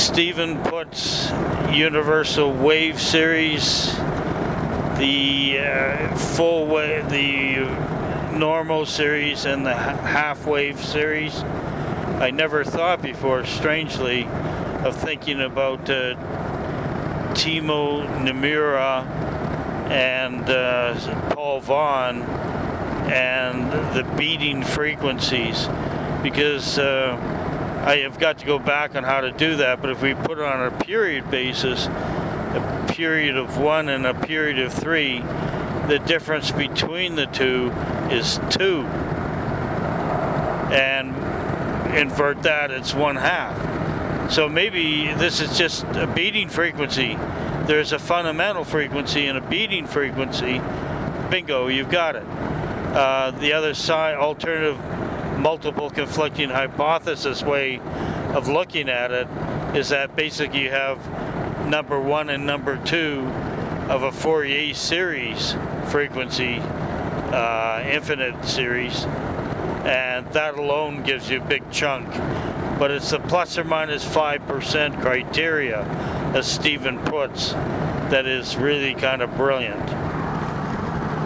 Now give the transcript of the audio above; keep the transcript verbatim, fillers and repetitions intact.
Stephen puts universal wave series, the uh, full wave, the normal series, and the half wave series. I never thought before, strangely, of thinking about uh, Timo Nimura and uh, Paul Vaughan and the beating frequencies, because uh, I have got to go back on how to do that. But if we put it on a period basis, a period of one and a period of three, the difference between the two is two. And invert that, it's one half. So maybe this is just a beating frequency. There's a fundamental frequency and a beating frequency. Bingo, you've got it. Uh, the other side, alternative multiple conflicting hypothesis way of looking at it is that basically you have number one and number two of a Fourier series frequency, uh, infinite series, and that alone gives you a big chunk. But it's the plus or minus five percent criteria, as Stephen puts, that is really kind of brilliant.